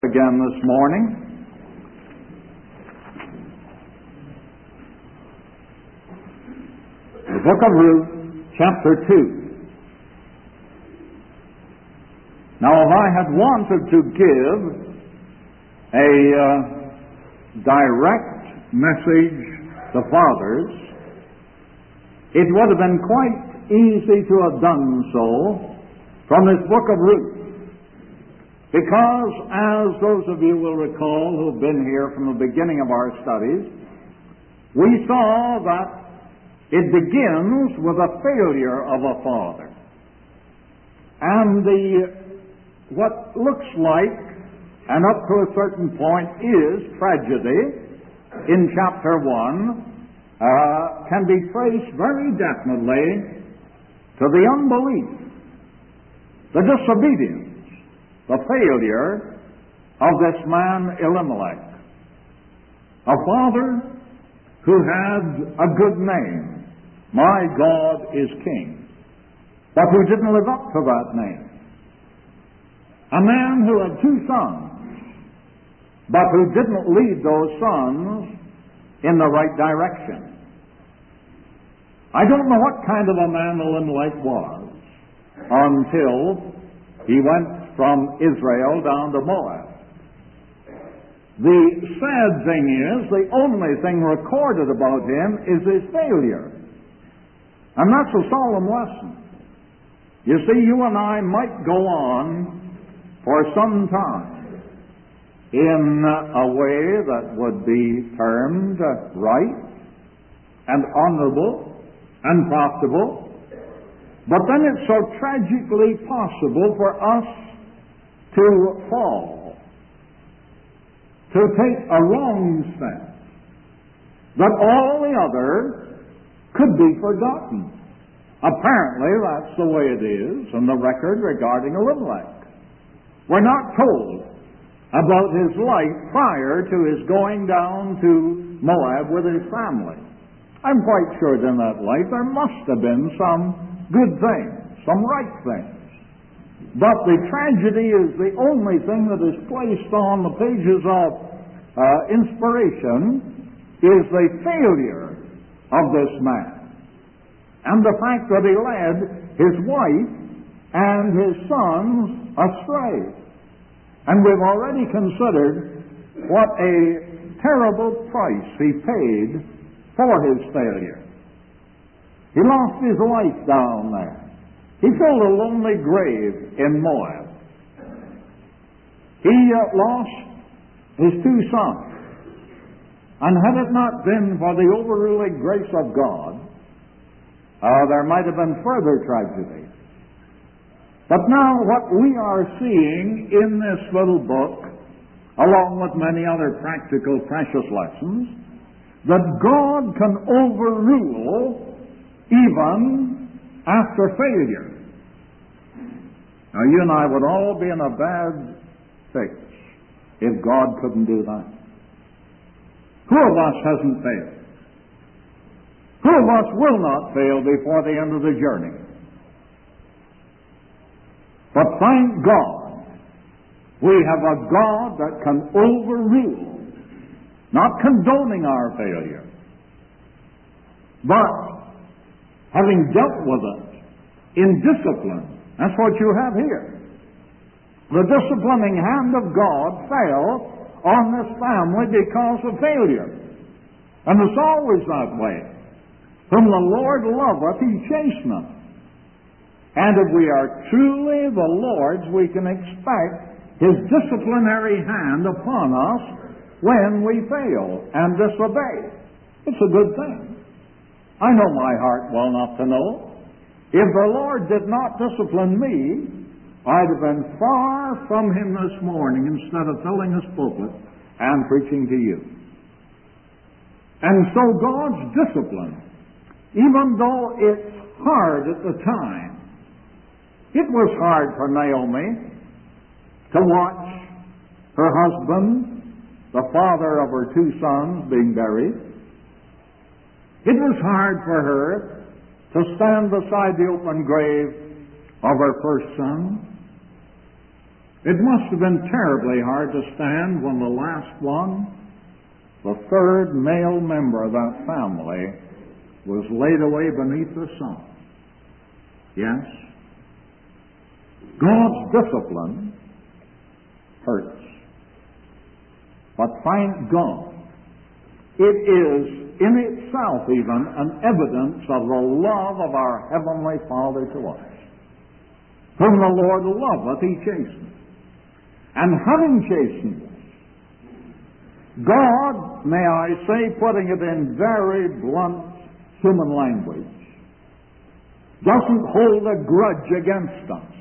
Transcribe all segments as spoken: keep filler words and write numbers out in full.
Again this morning. The book of Ruth, chapter two. Now, if I had wanted to give a uh, direct message to fathers, it would have been quite easy to have done so from this book of Ruth. Because, as those of you will recall who have been here from the beginning of our studies, we saw that it begins with a failure of a father. And the what looks like, and up to a certain point is tragedy, in chapter one, uh, can be traced very definitely to the unbelief, the disobedience, the failure of this man Elimelech, a father who had a good name. My God is King. But who didn't live up to that name. A man who had two sons, but who didn't lead those sons in the right direction. I don't know what kind of a man Elimelech was until he went from Israel down to Moab. The sad thing is, the only thing recorded about him is his failure. And that's a solemn lesson. You see, you and I might go on for some time in a way that would be termed right and honorable and profitable, but then it's so tragically possible for us to fall, to take a wrong step, that all the other could be forgotten. Apparently, that's the way it is in the record regarding Elimelech. We're not told about his life prior to his going down to Moab with his family. I'm quite sure that in that life there must have been some good things, some right things. But the tragedy is the only thing that is placed on the pages of uh, inspiration is the failure of this man. And the fact that he led his wife and his sons astray. And we've already considered what a terrible price he paid for his failure. He lost his life down there. He filled a lonely grave in Moab. He uh, lost his two sons. And had it not been for the overruling grace of God, uh, there might have been further tragedy. But now what we are seeing in this little book, along with many other practical, precious lessons, that God can overrule even after failure. Now, you and I would all be in a bad fix if God couldn't do that. Who of us hasn't failed? Who of us will not fail before the end of the journey? But thank God, we have a God that can overrule, not condoning our failure, but having dealt with it in discipline. That's what you have here. The disciplining hand of God fell on this family because of failure. And it's always that way. Whom the Lord loveth, he chasteneth. And if we are truly the Lord's, we can expect his disciplinary hand upon us when we fail and disobey. It's a good thing. I know my heart well enough to know if the Lord did not discipline me, I'd have been far from him this morning instead of filling this pulpit and preaching to you. And so God's discipline, even though it's hard at the time, it was hard for Naomi to watch her husband, the father of her two sons, being buried. It was hard for her to stand beside the open grave of her first son. It must have been terribly hard to stand when the last one, the third male member of that family, was laid away beneath the sun. Yes, God's discipline hurts. But thank God, it is in itself even an evidence of the love of our Heavenly Father to us. Whom the Lord loveth, He chasteneth. And having chastened us, God, may I say, putting it in very blunt human language, doesn't hold a grudge against us.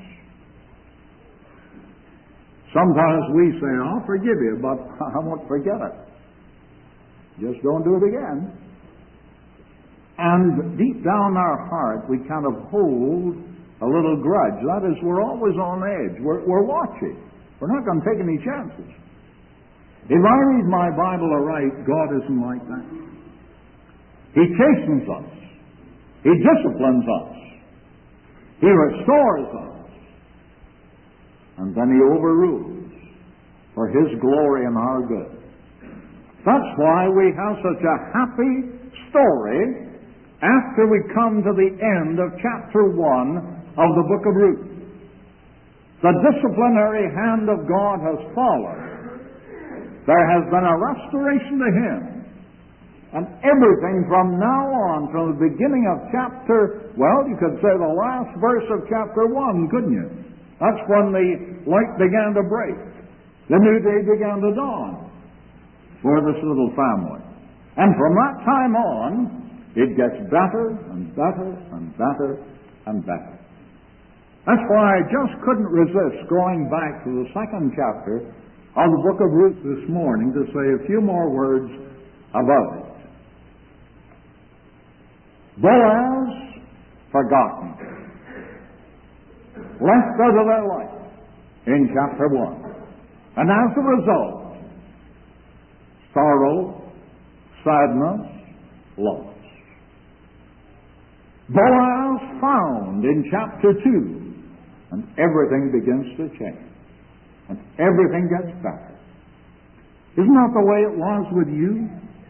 Sometimes we say, I'll forgive you, but I won't forget it. Just don't do it again. And deep down in our heart, we kind of hold a little grudge. That is, we're always on edge. We're, we're watching. We're not going to take any chances. If I read my Bible aright, God isn't like that. He chastens us. He disciplines us. He restores us. And then He overrules for His glory and our good. That's why we have such a happy story after we come to the end of chapter one of the book of Ruth. The disciplinary hand of God has fallen. There has been a restoration to Him. And everything from now on, from the beginning of chapter, well, you could say the last verse of chapter one, couldn't you? That's when the light began to break. The new day began to dawn for this little family. And from that time on, it gets better and better and better and better. That's why I just couldn't resist going back to the second chapter of the book of Ruth this morning to say a few more words about it. Boaz, forgotten, left out of their life in chapter one. And as a result, sorrow, sadness, loss. Boaz found in chapter two, and everything begins to change. And everything gets better. Isn't that the way it was with you?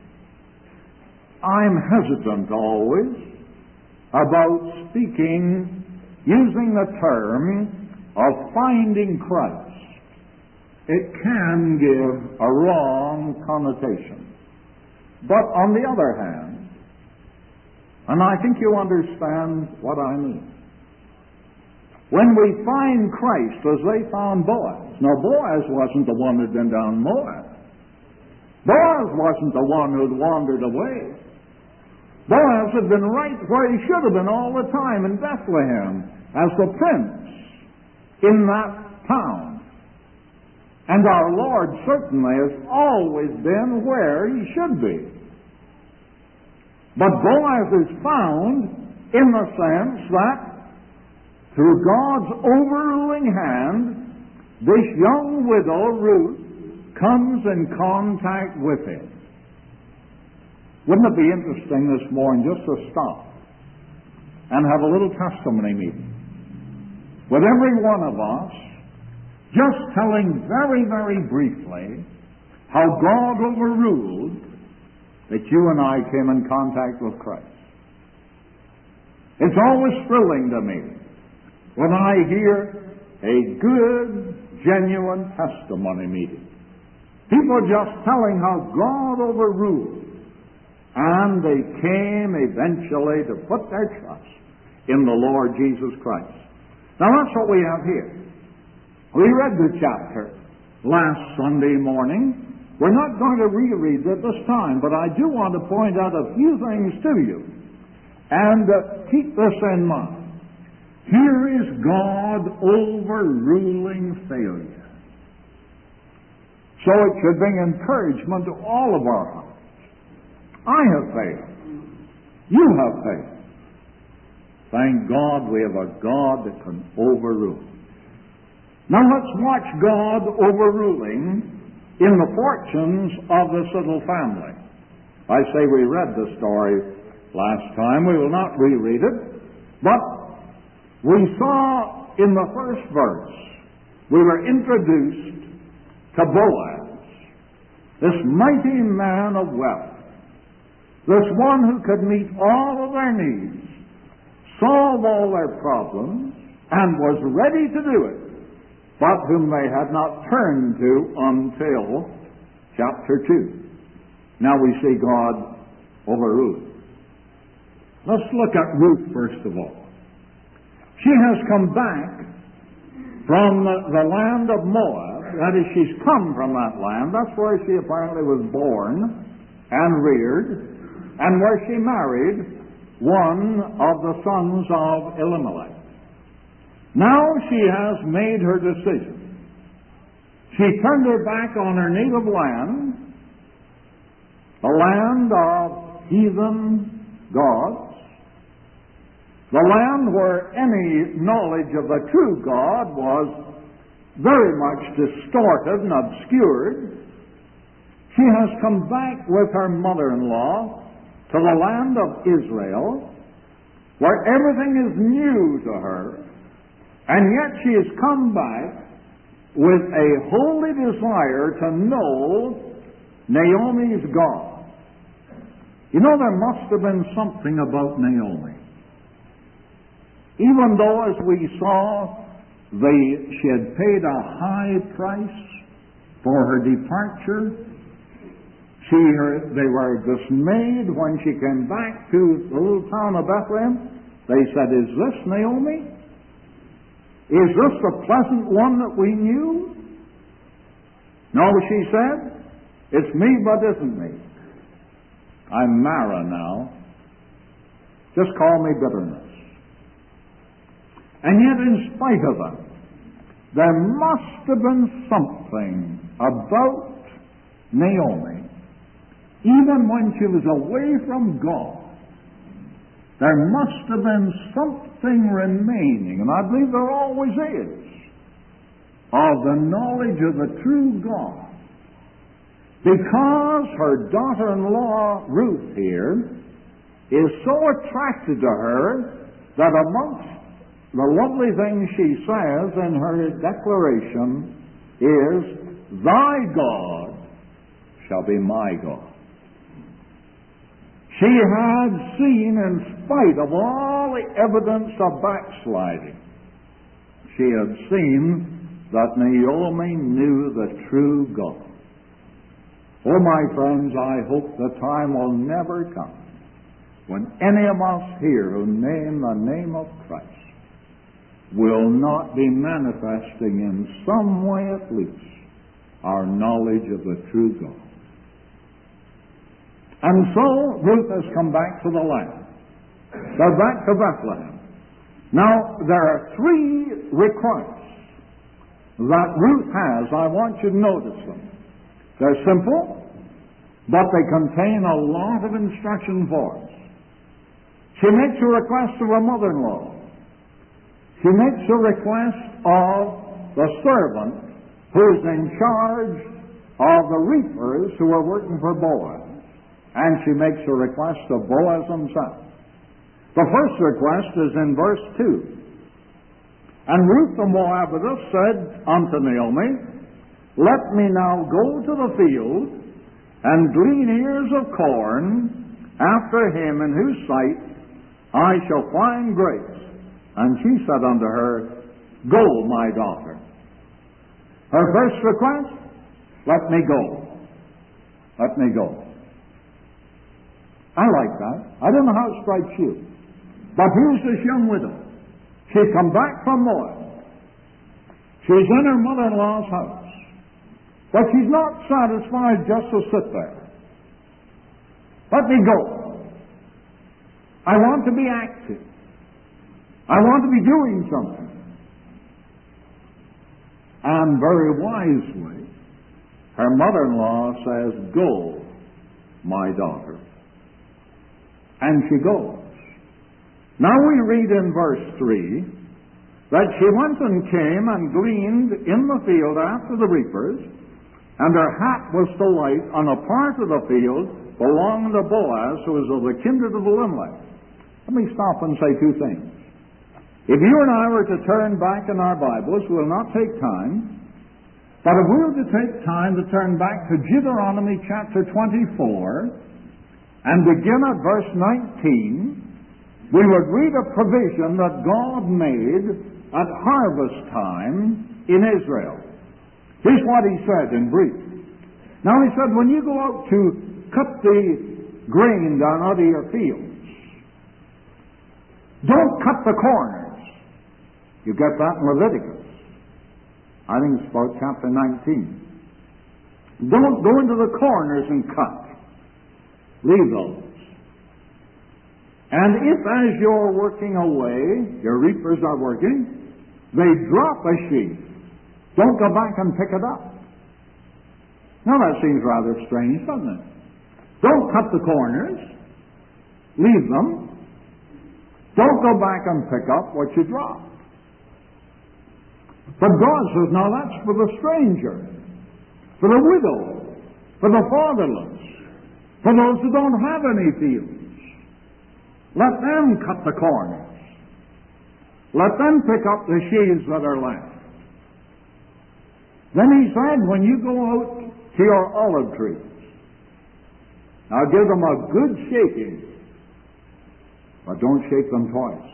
I'm hesitant always about speaking, using the term of finding Christ. It can give a wrong connotation. But on the other hand, and I think you understand what I mean, when we find Christ as they found Boaz. Now, Boaz wasn't the one who'd been down Moab. Boaz wasn't the one who'd wandered away. Boaz had been right where he should have been all the time, in Bethlehem, as the prince in that town. And our Lord certainly has always been where He should be. But Boaz is found in the sense that through God's overruling hand, this young widow, Ruth, comes in contact with him. Wouldn't it be interesting this morning just to stop and have a little testimony meeting with every one of us, just telling very, very briefly how God overruled that you and I came in contact with Christ. It's always thrilling to me when I hear a good, genuine testimony meeting. People just telling how God overruled, and they came eventually to put their trust in the Lord Jesus Christ. Now that's what we have here. We read the chapter last Sunday morning. We're not going to reread it this time, but I do want to point out a few things to you. And uh, keep this in mind. Here is God overruling failure. So it should bring encouragement to all of our hearts. I have failed. You have failed. Thank God we have a God that can overrule. Now let's watch God overruling in the fortunes of this little family. I say we read the story last time. We will not reread it. But we saw in the first verse we were introduced to Boaz, this mighty man of wealth, this one who could meet all of their needs, solve all their problems, and was ready to do it, but whom they had not turned to until chapter two. Now we see God over Ruth. Let's look at Ruth first of all. She has come back from the, the land of Moab. That is, she's come from that land. That's where she apparently was born and reared, and where she married one of the sons of Elimelech. Now she has made her decision. She turned her back on her native land, the land of heathen gods, the land where any knowledge of the true God was very much distorted and obscured. She has come back with her mother-in-law to the land of Israel, where everything is new to her, and yet she has come back with a holy desire to know Naomi's God. You know, there must have been something about Naomi. Even though, as we saw, they, she had paid a high price for her departure, she, her, they were dismayed when she came back to the little town of Bethlehem. They said, "Is this Naomi? Is this the pleasant one that we knew?" No, she said, "It's me, but isn't me. I'm Mara now. Just call me bitterness." And yet, in spite of that, there must have been something about Naomi, even when she was away from God. There must have been something remaining, and I believe there always is, of the knowledge of the true God. Because her daughter-in-law, Ruth here, is so attracted to her that amongst the lovely thing she says in her declaration is, "Thy God shall be my God." She had seen, in spite of all the evidence of backsliding, she had seen that Naomi knew the true God. Oh, my friends, I hope the time will never come when any of us here who name the name of Christ will not be manifesting in some way at least our knowledge of the true God. And so Ruth has come back to the land. They're back to Bethlehem. Now, there are three requests that Ruth has. I want you to notice them. They're simple, but they contain a lot of instruction for us. She makes a request of her mother-in-law. She makes a request of the servant who's in charge of the reapers who are working for Boaz. And she makes a request of Boaz himself. The first request is in verse two. "And Ruth the Moabitess said unto Naomi, Let me now go to the field and glean ears of corn after him in whose sight I shall find grace. And she said unto her, Go, my daughter." Her first request, let me go. Let me go. I like that. I don't know how it strikes you. But here's this young widow. She's come back from Moab. She's in her mother-in-law's house. But she's not satisfied just to sit there. Let me go. I want to be active. I want to be doing something. And very wisely, her mother-in-law says, "Go, my daughter." And she goes. Now we read in verse three that she went and came and gleaned in the field after the reapers, and her hat was to light on a part of the field belonging to Boaz, who was of the kindred of Elimelech. Let me stop and say two things. If you and I were to turn back in our Bibles, we'll not take time, but if we were to take time to turn back to Deuteronomy chapter twenty-four and begin at verse nineteen, we would read a provision that God made at harvest time in Israel. Here's what He said in brief. Now He said, when you go out to cut the grain down out of your fields, don't cut the corners. You get that in Leviticus. I think it's about chapter nineteen. Don't go into the corners and cut. Leave those. And if as you're working away, your reapers are working, they drop a sheaf, don't go back and pick it up. Now that seems rather strange, doesn't it? Don't cut the corners. Leave them. Don't go back and pick up what you dropped. But God says, now that's for the stranger, for the widow, for the fatherless, for those who don't have any fields. Let them cut the corners. Let them pick up the sheaves that are left. Then He said, when you go out to your olive trees, now give them a good shaking, but don't shake them twice.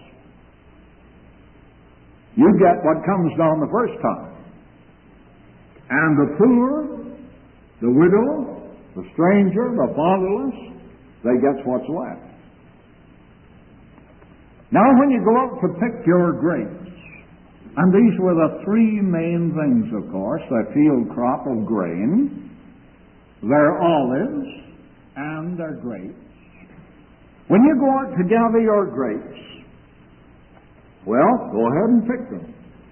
You get what comes down the first time. And the poor, the widow, the stranger, the fatherless, they get what's left. Now when you go out to pick your grapes, and these were the three main things, of course, the field crop of grain, their olives, and their grapes. When you go out to gather your grapes, well, go ahead and pick them.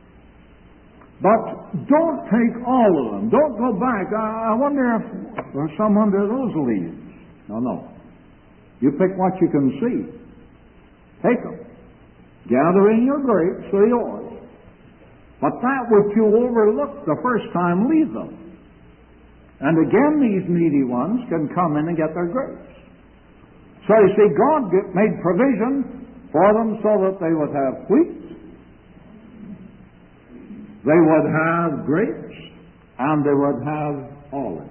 But don't take all of them. Don't go back. I, I wonder if there's some under those leaves. No, no. You pick what you can see. Take them. Gather in your grapes, they're yours. But that which you overlooked the first time, leave them. And again, these needy ones can come in and get their grapes. So you see, God made provision for them so that they would have wheat, they would have grapes, and they would have olives.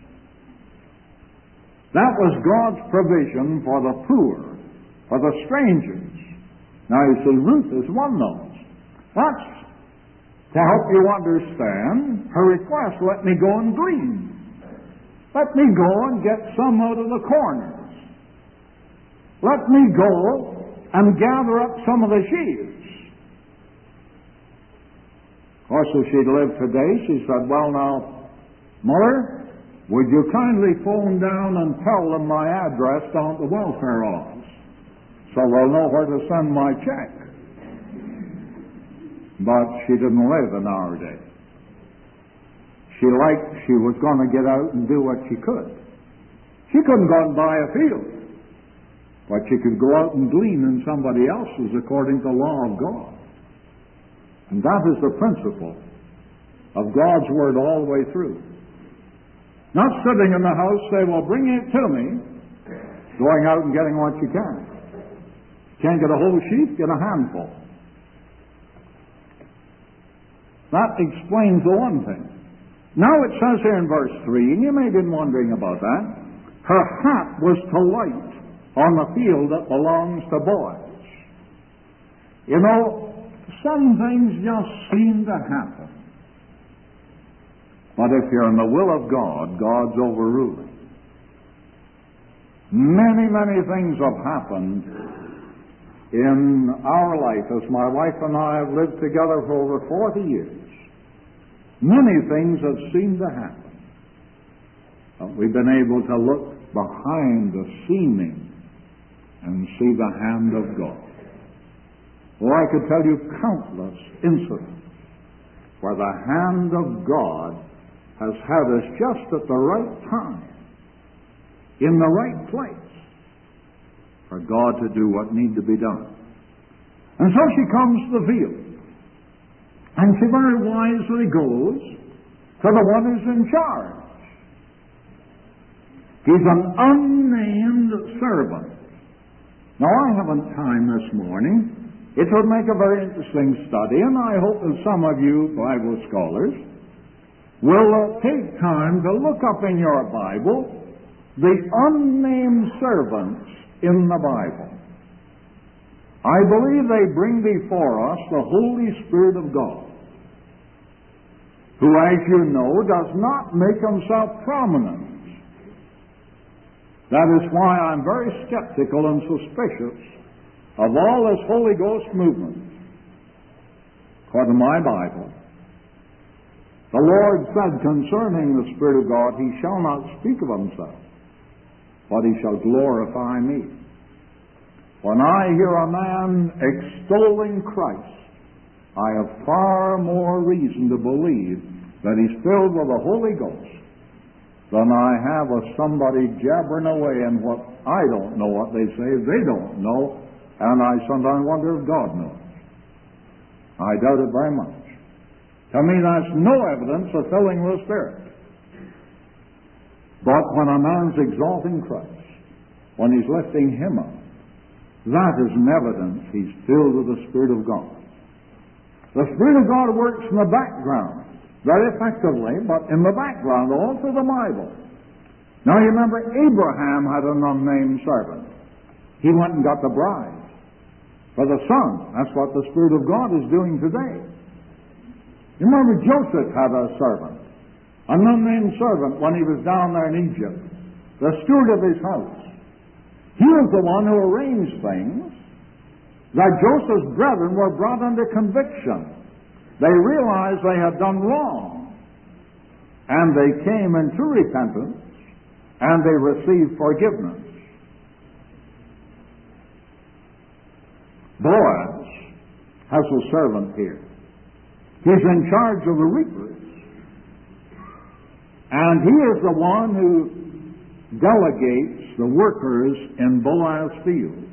That was God's provision for the poor, for the strangers. Now you see, Ruth is one of those. That's to help you understand her request, let me go and glean. Let me go and get some out of the corners. Let me go and gather up some of the sheaves. Of course, if she'd lived today, she said, well now, Mother, would you kindly phone down and tell them my address down at the welfare office so they'll know where to send my check? But she didn't live in our day. She liked, she was going to get out and do what she could. She couldn't go and buy a field. But she could go out and glean in somebody else's according to the law of God. And that is the principle of God's Word all the way through. Not sitting in the house, say, well, bring it to me. Going out and getting what you can. Can't get a whole sheaf, get a handful. That explains the one thing. Now it says here in verse three, and you may have been wondering about that, her hat was to light on the field that belongs to Boaz. You know, some things just seem to happen. But if you're in the will of God, God's overruling. Many, many things have happened in our life as my wife and I have lived together for over forty years. Many things have seemed to happen. But we've been able to look behind the seeming and see the hand of God. Oh, I could tell you countless incidents where the hand of God has had us just at the right time, in the right place, for God to do what need to be done. And so she comes to the field, and she very wisely goes to the one who's in charge. He's an unnamed servant. Now, I haven't time this morning it would make a very interesting study, and I hope that some of you Bible scholars will uh, take time to look up in your Bible the unnamed servants in the Bible. I believe they bring before us the Holy Spirit of God, who, as you know, does not make himself prominent. That is why I'm very skeptical and suspicious of all this Holy Ghost movement. According to my Bible, the Lord said concerning the Spirit of God, he shall not speak of himself, but he shall glorify me. When I hear a man extolling Christ, I have far more reason to believe that he's filled with the Holy Ghost than I have of somebody jabbering away in what I don't know what they say, they don't know, and I sometimes wonder if God knows. I doubt it very much. To me, that's no evidence of filling with the Spirit. But when a man's exalting Christ, when he's lifting him up, that is an evidence he's filled with the Spirit of God. The Spirit of God works in the background very effectively, but in the background all through the Bible. Now you remember Abraham had an unnamed servant. He went and got the bride for the son. That's what the Spirit of God is doing today. You remember Joseph had a servant, an unnamed servant when he was down there in Egypt, the steward of his house. He was the one who arranged things that Joseph's brethren were brought under conviction. They realized they had done wrong, and they came into repentance, and they received forgiveness. Boaz has a servant here. He's in charge of the reapers, and he is the one who delegates the workers in Boaz's fields,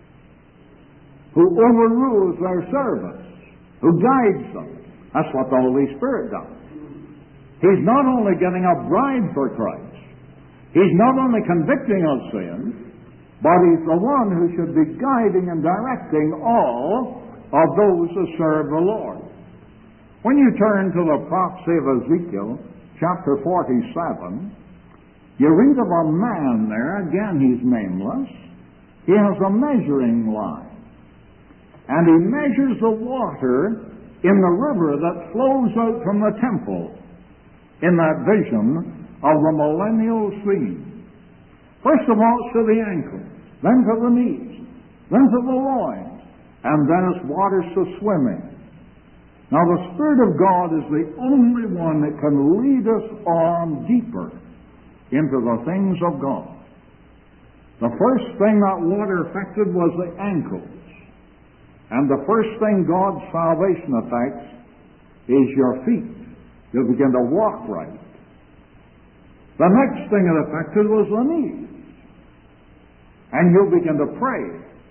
who overrules their service, who guides them. That's what the Holy Spirit does. He's not only getting a bride for Christ, he's not only convicting of sin, but he's the one who should be guiding and directing all of those who serve the Lord. When you turn to the prophecy of Ezekiel, chapter forty-seven, you read of a man there, again he's nameless. He has a measuring line, and he measures the water in the river that flows out from the temple in that vision of the millennial scene. First of all, it's to the ankles, then to the knees, then to the loins, and then it's waters to swimming. Now, the Spirit of God is the only one that can lead us on deeper into the things of God. The first thing that water affected was the ankles. And the first thing God's salvation affects is your feet. You'll begin to walk right. The next thing it affected was the knees. And you'll begin to pray.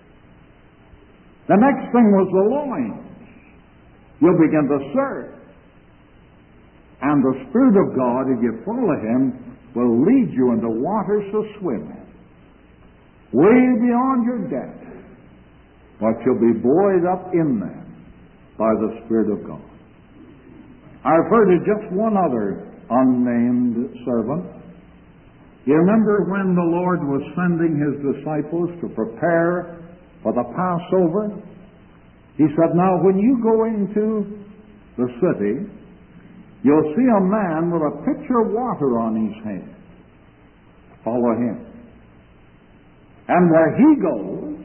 The next thing was the loins. You'll begin to serve. And the Spirit of God, if you follow Him, will lead you into waters to swim in, way beyond your depth. But you'll be buoyed up in them by the Spirit of God. I refer to just one other unnamed servant. You remember when the Lord was sending His disciples to prepare for the Passover? He said, now when you go into the city, you'll see a man with a pitcher of water on his head. Follow him. And where he goes,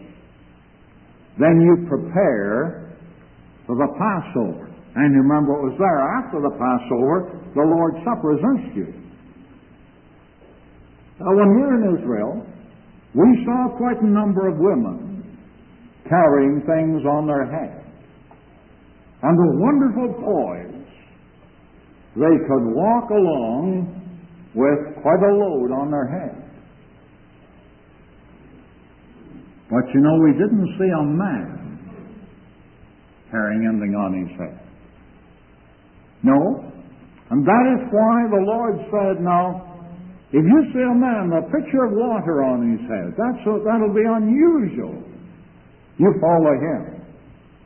then you prepare for the Passover. And you remember it was there after the Passover, the Lord's Supper is instituted. Now when we were in Israel, we saw quite a number of women carrying things on their head. And the wonderful poise, they could walk along with quite a load on their head. But you know, we didn't see a man carrying anything on his head. No. And that is why the Lord said, now, if you see a man with a pitcher of water on his head, that's, that'll be unusual. You follow him.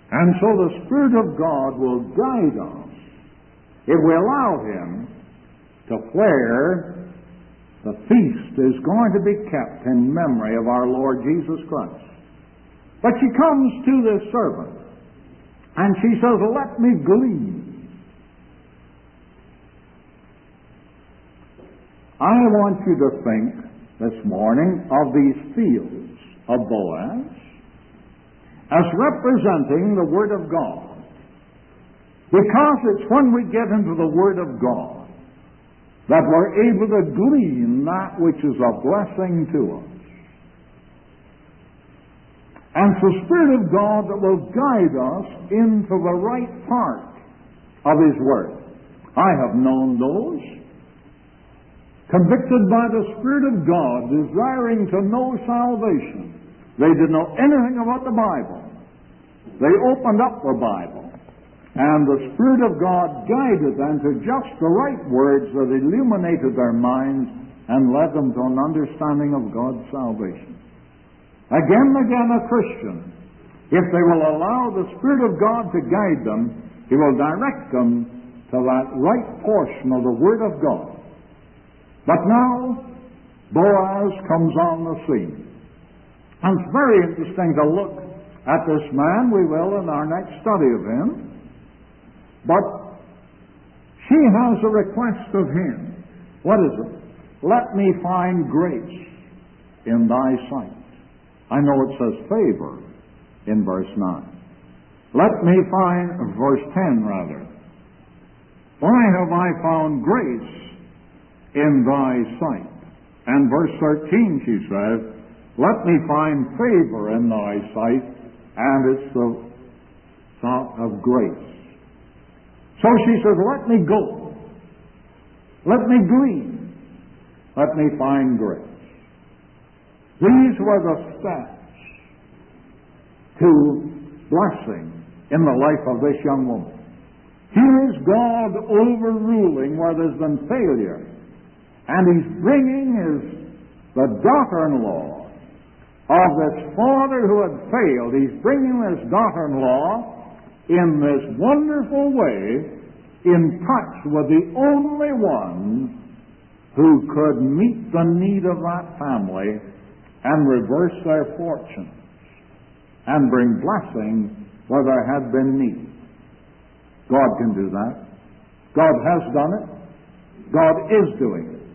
And so the Spirit of God will guide us if we allow Him to where the feast is going to be kept in memory of our Lord Jesus Christ. But she comes to this servant, and she says, let me glean. I want you to think this morning of these fields of Boaz as representing the Word of God. Because it's when we get into the Word of God that we're able to glean that which is a blessing to us. And it's the Spirit of God that will guide us into the right part of His Word. I have known those convicted by the Spirit of God, desiring to know salvation. They didn't know anything about the Bible. They opened up the Bible, and the Spirit of God guided them to just the right words that illuminated their minds and led them to an understanding of God's salvation. Again and again, a Christian, if they will allow the Spirit of God to guide them, He will direct them to that right portion of the Word of God. But now, Boaz comes on the scene. And it's very interesting to look at this man. We will in our next study of him. But she has a request of him. What is it? Let me find grace in thy sight. I know it says favor in verse nine. Let me find, verse ten rather. Why have I found grace in thy sight? And verse thirteen she says, let me find favor in thy sight, and it's the thought of grace. So she says, let me go. Let me glean. Let me find grace. These were the steps to blessing in the life of this young woman. Here is God overruling where there's been failure. And He's bringing His, the daughter-in-law of this father who had failed. He's bringing this daughter-in-law in this wonderful way in touch with the only one who could meet the need of that family and reverse their fortunes and bring blessing where there had been need. God can do that. God has done it. God is doing it.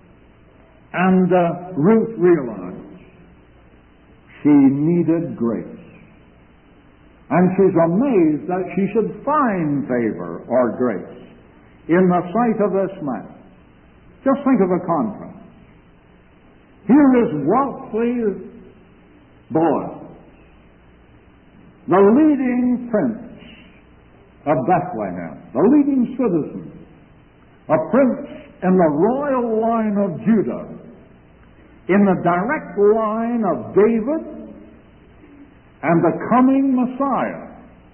And uh, Ruth realized she needed grace. And she's amazed that she should find favor or grace in the sight of this man. Just think of the contrast. Here is wealthy Boaz, the leading prince of Bethlehem, the leading citizen, a prince in the royal line of Judah, in the direct line of David and the coming Messiah.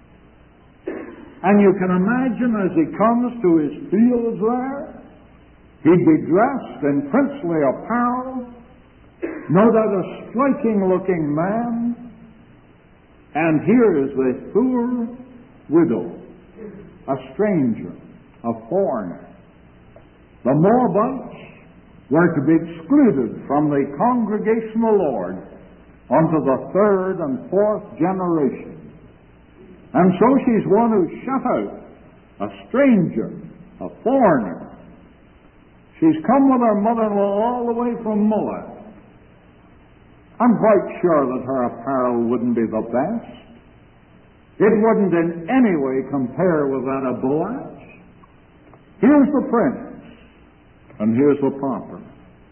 And you can imagine as he comes to his fields there, he'd be dressed in princely apparel, no doubt a striking-looking man, and here is this poor widow, a stranger, a foreigner. The Moabites were to be excluded from the congregation of the Lord unto the third and fourth generation. And so she's one who's shut out, a stranger, a foreigner. She's come with her mother-in-law all the way from Moab. I'm quite sure that her apparel wouldn't be the best. It wouldn't in any way compare with that of Boaz. Here's the prince, and here's the pauper.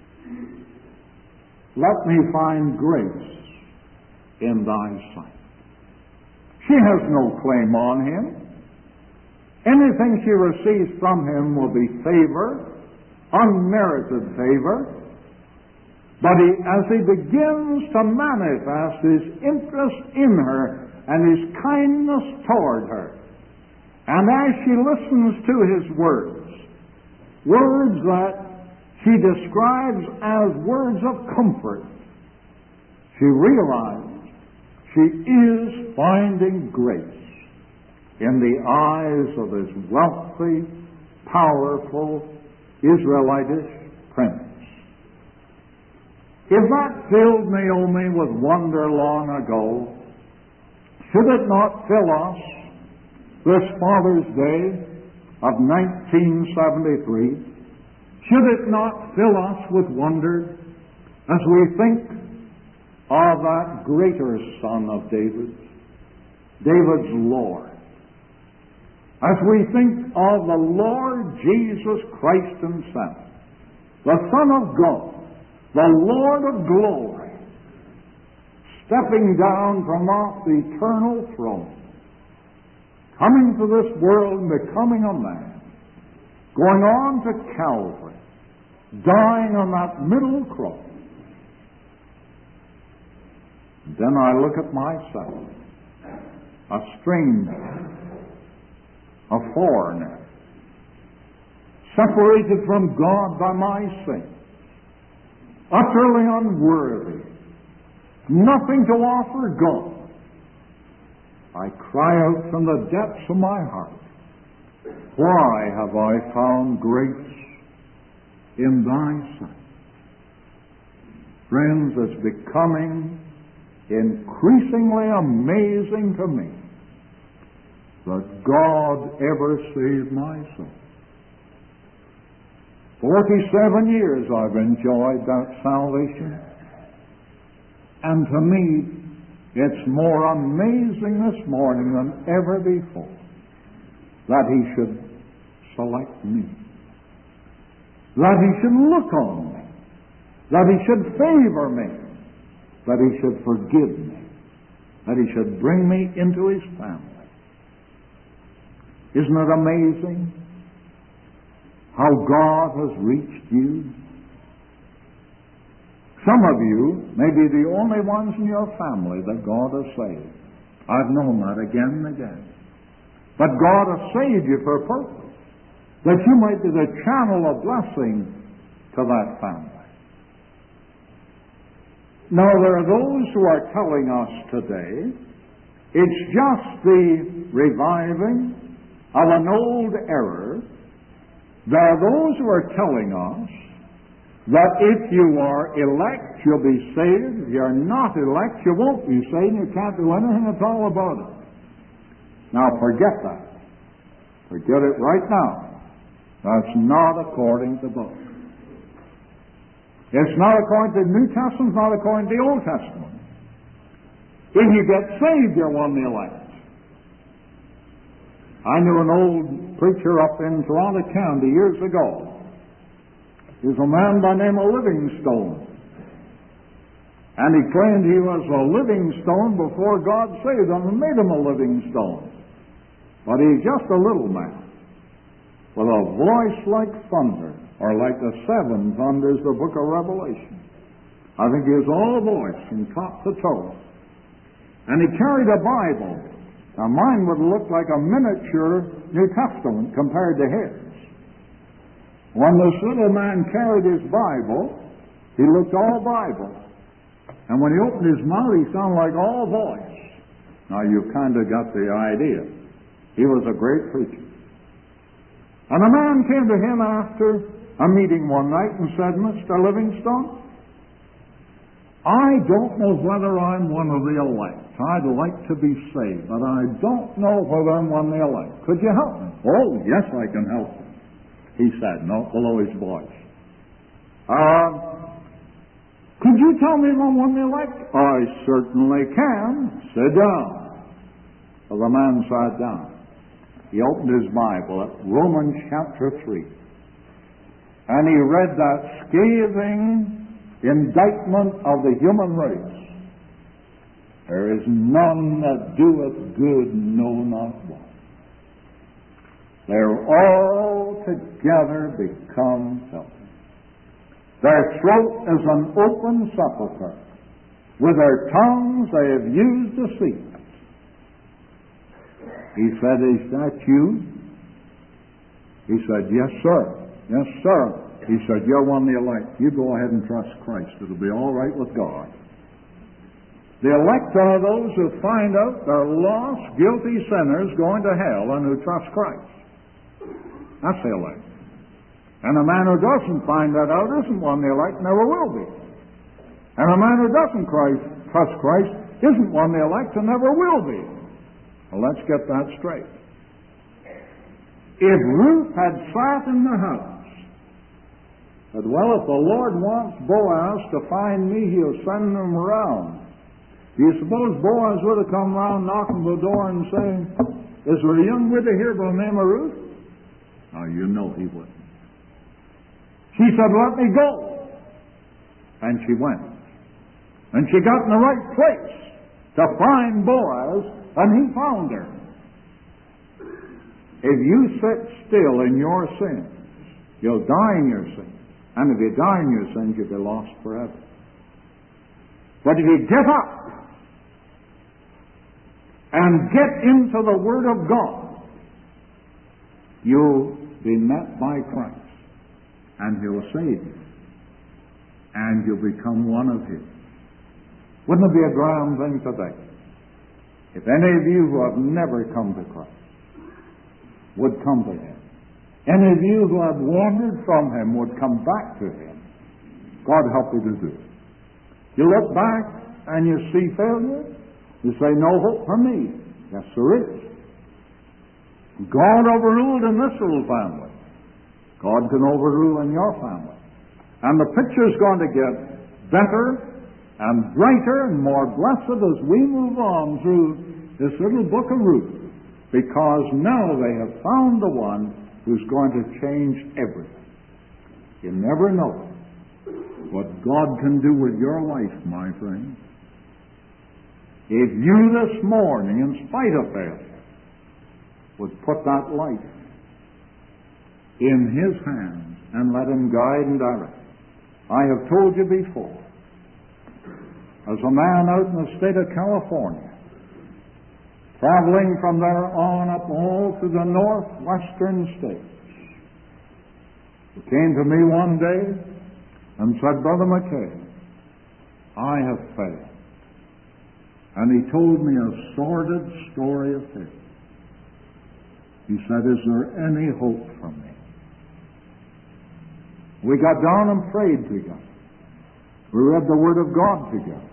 Let me find grace in thy sight. She has no claim on him. Anything she receives from him will be favor, unmerited favor. But he, as he begins to manifest his interest in her and his kindness toward her, and as she listens to his words, words that she describes as words of comfort, she realizes she is finding grace. in the eyes of this wealthy, powerful, Israelitish prince. If that filled Naomi with wonder long ago, should it not fill us this Father's Day of nineteen seventy-three? Should it not fill us with wonder as we think of that greater Son of David, David's Lord? As we think of the Lord Jesus Christ Himself, the Son of God, the Lord of glory, stepping down from off the eternal throne, coming to this world and becoming a man, going on to Calvary, dying on that middle cross. Then I look at myself, a stranger, a foreigner, separated from God by my sin, utterly unworthy, nothing to offer God. I cry out from the depths of my heart, why have I found grace in Thy sight? Friends, it's becoming increasingly amazing to me that God ever saved my soul. Forty-seven years I've enjoyed that salvation, and to me it's more amazing this morning than ever before that He should select me, that He should look on me, that He should favor me, that He should forgive me, that He should bring me into His family. Isn't it amazing how God has reached you? Some of you may be the only ones in your family that God has saved. I've known that again and again. But God has saved you for a purpose, that you might be the channel of blessing to that family. Now, there are those who are telling us today it's just the reviving of an old error. There are those who are telling us that if you are elect, you'll be saved. If you're not elect, you won't be saved, and you can't do anything at all about it. Now, forget that. Forget it right now. That's not according to the book. It's not according to the New Testament, it's not according to the Old Testament. If you get saved, you're one of the elect. I knew an old preacher up in Toronto County years ago. He was a man by the name of Livingstone. And he claimed he was a living stone before God saved him and made him a living stone. But he's just a little man with a voice like thunder, or like the seven thunders of the book of Revelation. I think he was all voice from top to toe. And he carried a Bible. Now mine would look like a miniature New Testament compared to his. When this little man carried his Bible, he looked all Bible. And when he opened his mouth, he sounded like all voice. Now you've kind of got the idea. He was a great preacher. And a man came to him after a meeting one night and said, Mister Livingstone, I don't know whether I'm one of the elect. I'd like to be saved, but I don't know whether I'm one of the elect. Could you help me? Oh, yes, I can help you, he said, no, below his voice. Uh, could you tell me if I'm one of the elect? I certainly can. Sit down. So the man sat down. He opened his Bible at Romans chapter three. And he read that scathing indictment of the human race. There is none that doeth good, no, not one. They're all together become filthy. Their throat is an open sepulchre. With their tongues they have used deceit. He said, is that you? He said, yes, sir. Yes, sir. He said, you're one of the elect. You go ahead and trust Christ. It'll be all right with God. The elect are those who find out they're lost, guilty sinners going to hell and who trust Christ. That's the elect. And a man who doesn't find that out isn't one the elect, never will be. And a man who doesn't Christ, trust Christ isn't one the elect and never will be. Well, let's get that straight. If Ruth had sat in the house, said, well, if the Lord wants Boaz to find me, he'll send him around. Do you suppose Boaz would have come round knocking the door and saying, is there a young widow here by the name of Ruth? Oh, you know he wouldn't. She said, let me go. And she went. And she got in the right place to find Boaz, and he found her. If you sit still in your sins, you'll die in your sins. And if you die in your sins, you'll be lost forever. But if you get up and get into the Word of God, you'll be met by Christ. And He'll save you. And you'll become one of His. Wouldn't it be a grand thing today if any of you who have never come to Christ would come to Him? Any of you who have wandered from Him would come back to Him. God help you to do it. You look back and you see failure. You say, no hope for me. Yes, there is. God overruled in this little family. God can overrule in your family. And the picture's going to get better and brighter and more blessed as we move on through this little book of Ruth, because now they have found the one who's going to change everything. You never know what God can do with your life, my friend. If you this morning, in spite of failure, would put that life in His hands and let Him guide and direct. I have told you before, as a man out in the state of California, traveling from there on up all to the northwestern states, he came to me one day and said, Brother McKay, I have failed. And he told me a sordid story of his. He said, is there any hope for me? We got down and prayed together. We read the Word of God together.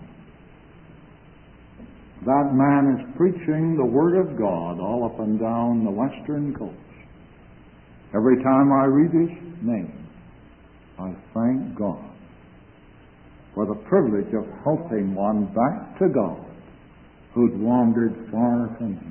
That man is preaching the Word of God all up and down the western coast. Every time I read his name, I thank God for the privilege of helping one back to God who'd wandered far from Him.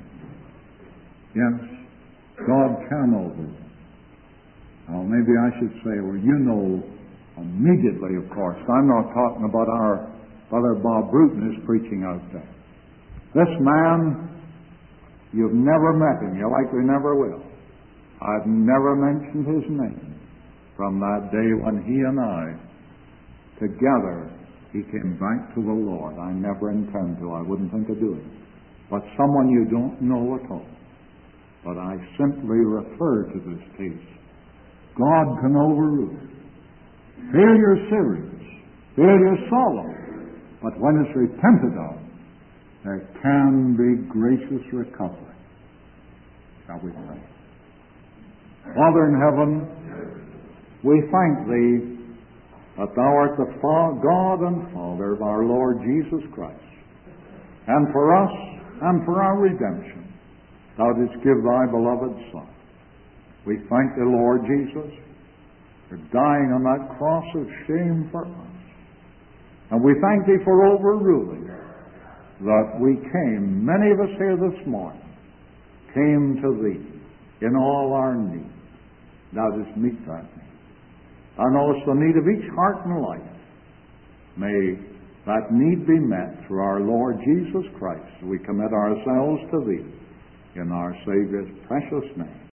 Yes, God can overrule. Now, maybe I should say, well, you know immediately, of course. I'm not talking about our Brother Bob Bruton who's preaching out there. This man, you've never met him. You likely never will. I've never mentioned his name from that day when he and I, together, he came back to the Lord. I never intend to. I wouldn't think of doing it. But someone you don't know at all. But I simply refer to this case. God can overrule. Failure serious. Failure solemn. But when it's repented of, there can be gracious recovery. Shall we pray? Father in heaven, we thank Thee that Thou art the God and Father of our Lord Jesus Christ. And for us and for our redemption, Thou didst give Thy beloved Son. We thank Thee, Lord Jesus, for dying on that cross of shame for us. And we thank Thee for overruling that we came, many of us here this morning, came to Thee in all our need. Thou didst meet that need. Thou knowest the need of each heart and life. May that need be met through our Lord Jesus Christ. We commit ourselves to Thee in our Savior's precious name.